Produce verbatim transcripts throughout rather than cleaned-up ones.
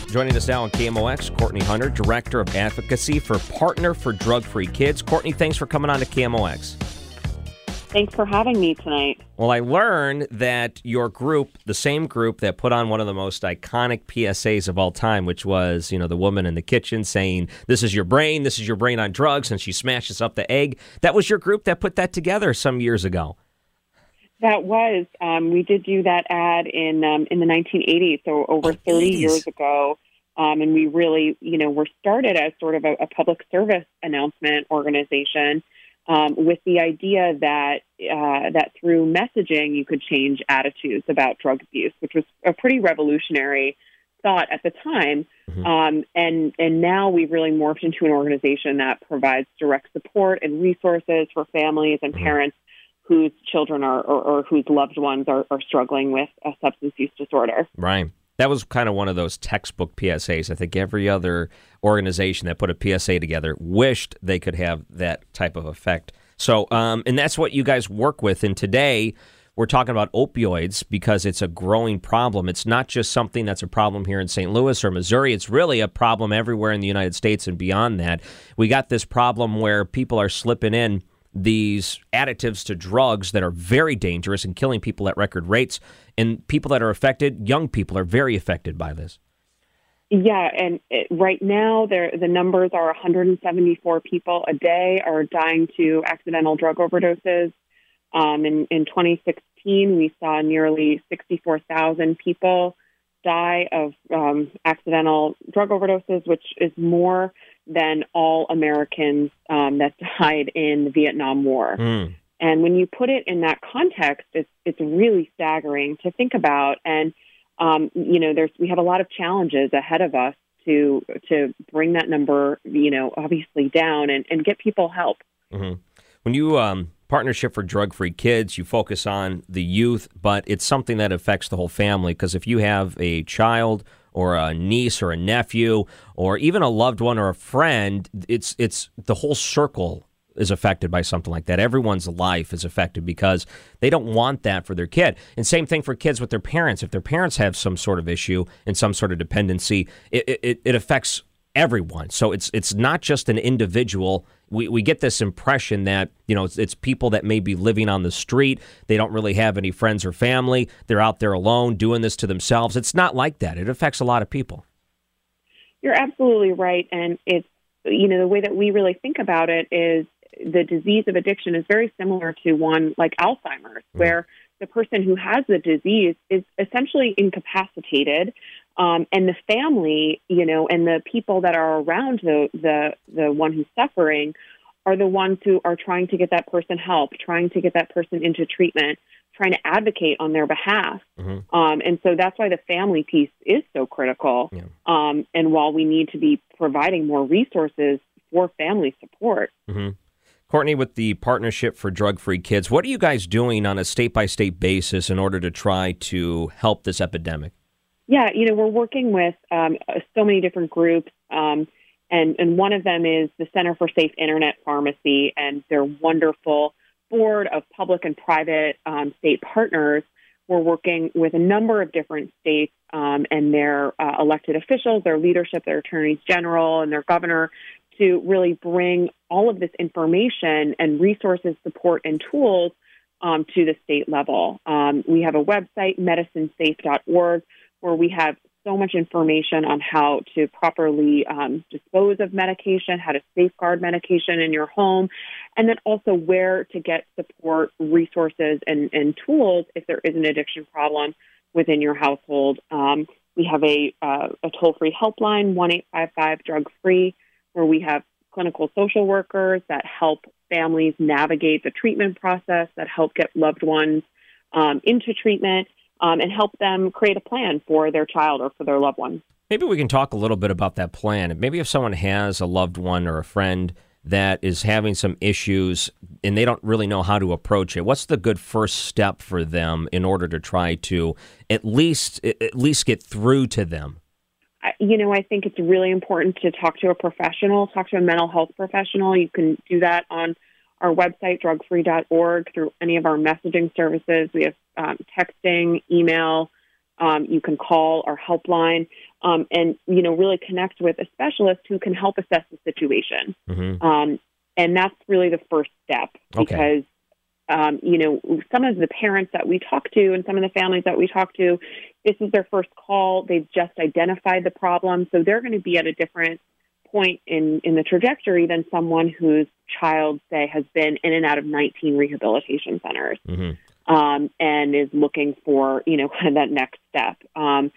Joining us now on K M O X, Courtney Hunter, Director of Advocacy for Partner for Drug-Free Kids. Courtney, thanks for coming on to K M O X. Thanks for having me tonight. Well, I learned that your group, the same group that put on one of the most iconic P S As of all time, which was, you know, the woman in the kitchen saying, "This is your brain, this is your brain on drugs," and she smashes up the egg. That was your group that put that together some years ago. That was. Um, we did do that ad in um, in the nineteen eighties, so over oh, thirty eighties. years ago. Um, and we really, you know, were started as sort of a, a public service announcement organization. Um, with the idea that uh, that through messaging you could change attitudes about drug abuse, which was a pretty revolutionary thought at the time. Mm-hmm. Um, and and now we've really morphed into an organization that provides direct support and resources for families and mm-hmm. parents whose children are or, or whose loved ones are, are struggling with a substance use disorder. Right. That was kind of one of those textbook P S As. I think every other organization that put a P S A together wished they could have that type of effect. So, um, and that's what you guys work with. And today we're talking about opioids because it's a growing problem. It's not just something that's a problem here in Saint Louis or Missouri. It's really a problem everywhere in the United States and beyond that. We got this problem where people are slipping in these additives to drugs that are very dangerous and killing people at record rates. And people that are affected, young people, are very affected by this. Yeah, and it, right now there, the numbers are one hundred seventy-four people a day are dying to accidental drug overdoses. Um, in, in twenty sixteen, we saw nearly sixty-four thousand people die of um, accidental drug overdoses, which is more than all Americans um, that died in the Vietnam War. Mm. And when you put it in that context, it's it's really staggering to think about. And um, you know, there's we have a lot of challenges ahead of us to to bring that number, you know, obviously down and, and get people help. Mm-hmm. When you um, Partnership for Drug-Free Kids, you focus on the youth, but it's something that affects the whole family. Because if you have a child or a niece or a nephew or even a loved one or a friend, it's it's the whole circle is affected by something like that. Everyone's life is affected because they don't want that for their kid. And same thing for kids with their parents. If their parents have some sort of issue and some sort of dependency, it it, it affects everyone. So it's it's not just an individual. We we get this impression that, you know, it's, it's people that may be living on the street. They don't really have any friends or family. They're out there alone doing this to themselves. It's not like that. It affects a lot of people. You're absolutely right. And it's, you know, the way that we really think about it is the disease of addiction is very similar to one like Alzheimer's, mm. where the person who has the disease is essentially incapacitated. Um, and the family, you know, and the people that are around the, the the one who's suffering are the ones who are trying to get that person help, trying to get that person into treatment, trying to advocate on their behalf. Mm-hmm. Um, and so that's why the family piece is so critical. Yeah. Um, and while we need to be providing more resources for family support. Mm-hmm. Courtney, with the Partnership for Drug-Free Kids, what are you guys doing on a state-by-state basis in order to try to help this epidemic? Yeah, you know, we're working with um, so many different groups, um, and, and one of them is the Center for Safe Internet Pharmacy and their wonderful board of public and private um, state partners. We're working with a number of different states um, and their uh, elected officials, their leadership, their attorneys general, and their governor to really bring all of this information and resources, support, and tools um, to the state level. Um, we have a website, medicine safe dot org, where we have so much information on how to properly um, dispose of medication, how to safeguard medication in your home, and then also where to get support, resources, and, and tools if there is an addiction problem within your household. Um, we have a, uh, a toll-free helpline, one eight five five drug free, where we have clinical social workers that help families navigate the treatment process, that help get loved ones um, into treatment, Um, and help them create a plan for their child or for their loved one. Maybe we can talk a little bit about that plan. Maybe if someone has a loved one or a friend that is having some issues and they don't really know how to approach it, what's the good first step for them in order to try to at least at least get through to them? You know, I think it's really important to talk to a professional, talk to a mental health professional. You can do that on our website, drug free dot org, through any of our messaging services. We have um, texting, email, Um, you can call our helpline um, and, you know, really connect with a specialist who can help assess the situation. Mm-hmm. Um, and that's really the first step because, Okay. um, you know, some of the parents that we talk to and some of the families that we talk to, this is their first call. They've just identified the problem. So they're going to be at a different point in, in the trajectory than someone whose child, say, has been in and out of nineteen rehabilitation centers. Mm-hmm. Um, and is looking for, you know, kind of that next step. Um,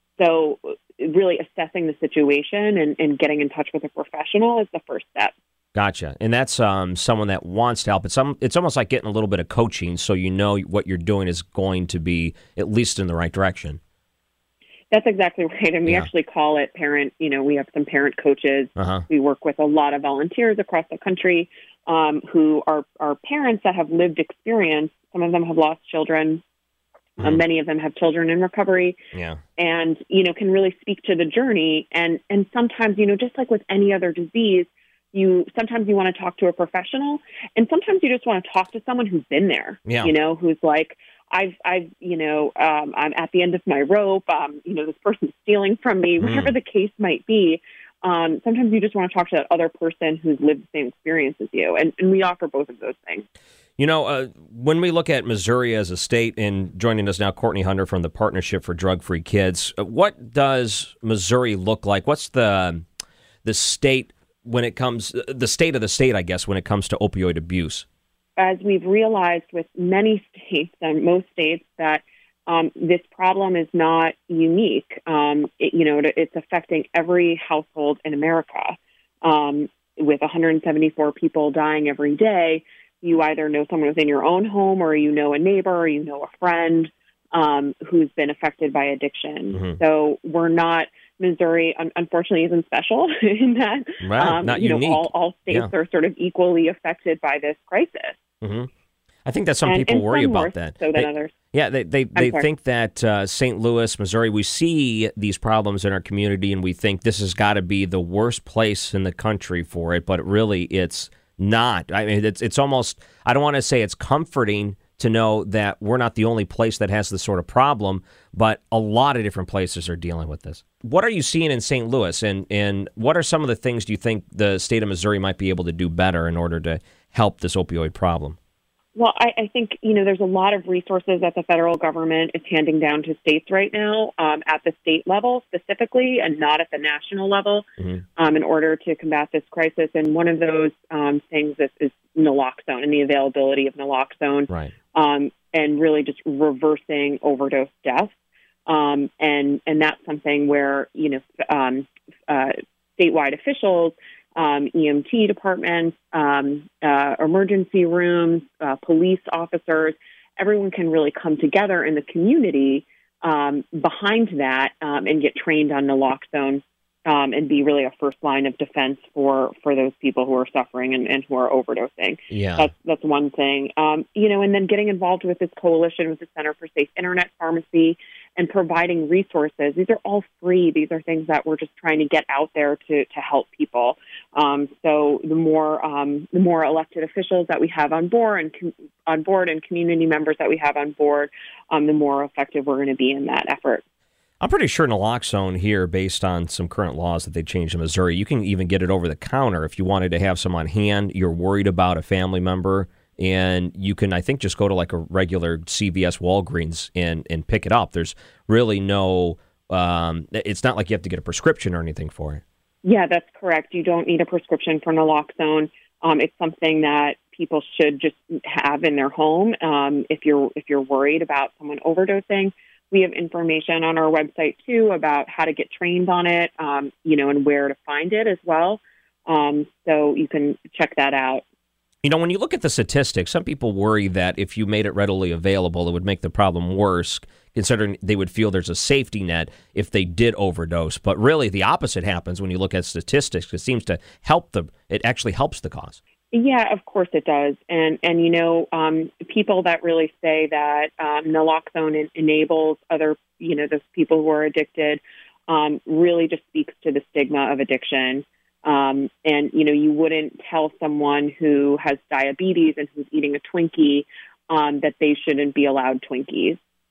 so really assessing the situation and, and getting in touch with a professional is the first step. Gotcha. And that's um, someone that wants to help. It's, some, it's almost like getting a little bit of coaching so you know what you're doing is going to be at least in the right direction. That's exactly right. And we Yeah. actually call it parent, you know, we have some parent coaches. Uh-huh. We work with a lot of volunteers across the country um, who are, are parents that have lived experience. Some of them have lost children. Mm-hmm. Um, many of them have children in recovery. Yeah. And, you know, can really speak to the journey. And, and sometimes, you know, just like with any other disease, you sometimes you want to talk to a professional, and sometimes you just want to talk to someone who's been there, Yeah. you know, who's like, I've, I've, you know, um, I'm at the end of my rope. Um, you know, this person's stealing from me, whatever Mm. the case might be. Um, sometimes you just want to talk to that other person who's lived the same experience as you. And, and we offer both of those things. You know, uh, when we look at Missouri as a state, and joining us now, Courtney Hunter from the Partnership for Drug-Free Kids, uh, what does Missouri look like? What's the the state when it comes, the state of the state, I guess, when it comes to opioid abuse? As we've realized with many states and most states that um, this problem is not unique. Um, it, you know, it, it's affecting every household in America. Um, with one hundred seventy-four people dying every day, you either know someone within your own home, or you know a neighbor, or you know a friend um, who's been affected by addiction. Mm-hmm. So we're not, Missouri, un- unfortunately, isn't special in that. Right, um, not you unique. know, all, all states Yeah. are sort of equally affected by this crisis. Mm-hmm. I think that some and, people and worry some about more that. so than They- others. Yeah, they they, they sorry. think that uh, Saint Louis, Missouri, we see these problems in our community, and we think this has got to be the worst place in the country for it, but really it's not. I mean, it's it's almost, I don't want to say it's comforting to know that we're not the only place that has this sort of problem, but a lot of different places are dealing with this. What are you seeing in Saint Louis, and, and what are some of the things do you think the state of Missouri might be able to do better in order to help this opioid problem? Well, I, I think, you know, there's a lot of resources that the federal government is handing down to states right now um, at the state level specifically, and not at the national level, Mm-hmm. um, in order to combat this crisis. And one of those um, things is, is naloxone and the availability of naloxone, Right. um, and really just reversing overdose deaths. Um, and, and that's something where, you know, um, uh, statewide officials, Um, E M T departments, um, uh, emergency rooms, uh, police officers, everyone can really come together in the community um, behind that um, and get trained on naloxone um, and be really a first line of defense for, for those people who are suffering and, and who are overdosing. Yeah. That's that's one thing. Um, you know, and then getting involved with this coalition with the Center for Safe Internet Pharmacy and providing resources. These are all free. These are things that we're just trying to get out there to to help people. Um, so the more um, the more elected officials that we have on board and com- on board and community members that we have on board, um, the more effective we're going to be in that effort. I'm pretty sure naloxone here, based on some current laws that they changed in Missouri, you can even get it over the counter if you wanted to have some on hand. You're worried about a family member, and you can, I think, just go to like a regular C V S Walgreens and, and pick it up. There's really no, um, it's not like you have to get a prescription or anything for it. Yeah, that's correct. You don't need a prescription for naloxone. Um, it's something that people should just have in their home. Um, if you're if you're worried about someone overdosing, we have information on our website too about how to get trained on it, um, you know, and where to find it as well. Um, so you can check that out. You know, when you look at the statistics, some people worry that if you made it readily available, it would make the problem worse, considering they would feel there's a safety net if they did overdose. But really, the opposite happens when you look at statistics. It seems to help the, it actually helps the cause. Yeah, of course it does. And, and you know, um, people that really say that um, naloxone en- enables other, you know, those people who are addicted um, really just speaks to the stigma of addiction. Um, and, you know, you wouldn't tell someone who has diabetes and who's eating a Twinkie um, that they shouldn't be allowed Twinkies.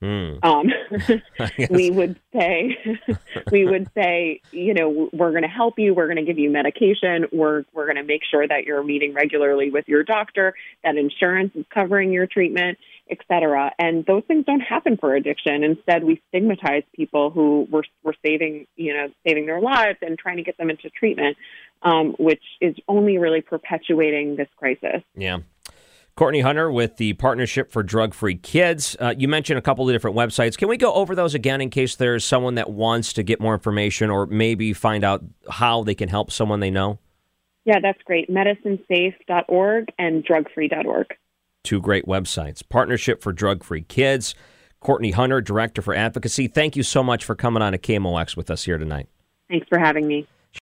Mm. Um, we would say, we would say, you know, we're going to help you. We're going to give you medication. We're we're going to make sure that you're meeting regularly with your doctor, that insurance is covering your treatment, et cetera. And those things don't happen for addiction. Instead, we stigmatize people who were were saving, you know, saving their lives and trying to get them into treatment, um, which is only really perpetuating this crisis. Yeah. Courtney Hunter with the Partnership for Drug-Free Kids. Uh, you mentioned a couple of different websites. Can we go over those again in case there's someone that wants to get more information or maybe find out how they can help someone they know? Yeah, that's great. medicine safe dot org and drug free dot org. Two great websites. Partnership for Drug-Free Kids. Courtney Hunter, Director for Advocacy. Thank you so much for coming on to K M O X with us here tonight. Thanks for having me.